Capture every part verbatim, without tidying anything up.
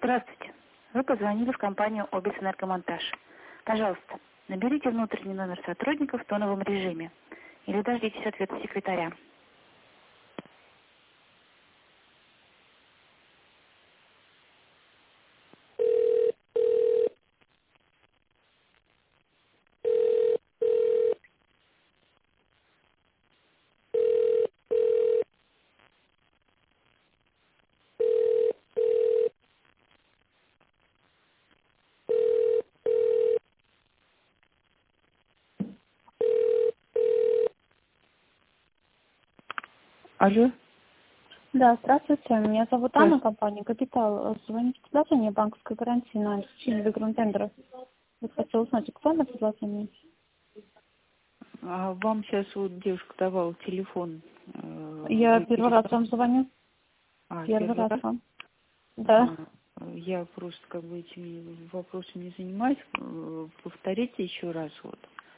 Здравствуйте. Вы позвонили в компанию «Обис Энергомонтаж». Пожалуйста, наберите внутренний номер сотрудника в тоновом режиме или дождитесь ответа секретаря. Алло. Да, здравствуйте. Меня зовут Да. Анна, компания «Капитал». Звоните в предложение банковской гарантии на обеспечение выигрыша. Я хотела узнать, актуальное предложение? А вам сейчас вот девушка давала телефон. э, Я Вы первый раз перезвон- вам звоню. А, Первый первый раз раз? вам. Да. А, Я просто как бы этими вопросами не занимаюсь. Э, Повторите еще раз вот.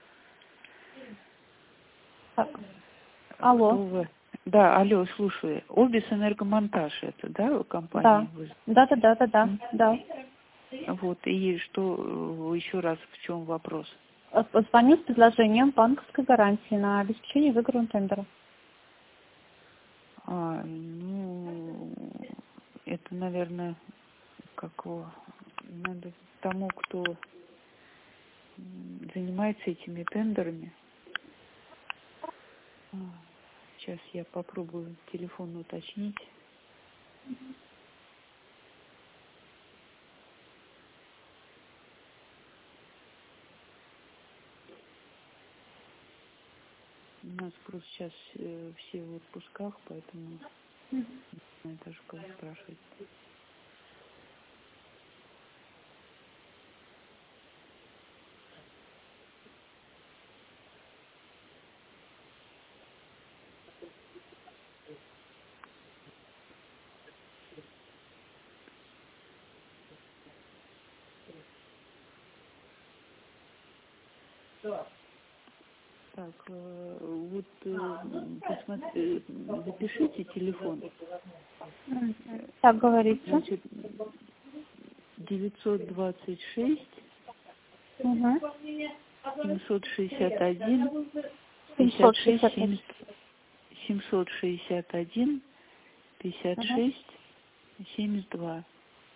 Так. Кто Алло. вы? Да, алло, слушаю. Обис Энергомонтаж это, да, компания? Да. Вы Да, да, да, да, да. знаете? Да. Вот, и что, э, еще раз, в чем вопрос? Э, Звоню с предложением банковской гарантии на обеспечение выигрыша тендера. А, ну, это, наверное, как его, надо тому, кто м, занимается этими тендерами. А, Сейчас я попробую телефон уточнить. У нас просто сейчас э, все в отпусках, поэтому не знаю даже кого спрашивать. Так, э, вот э, посмотри, э, запишите телефон. Мгм. Так, говорите. Значит, девятьсот двадцать шесть Угу. семьсот шестьдесят один пятьдесят семьсот шесть шестьдесят один. семьдесят семьсот шестьдесят один пятьдесят Ага. шесть семьдесят два.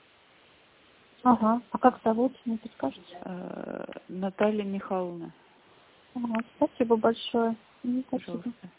Ага. А как зовут? Не подскажете? Э, Наталья Михайловна, Ага. Спасибо большое. Мгм, спасибо. пожалуйста.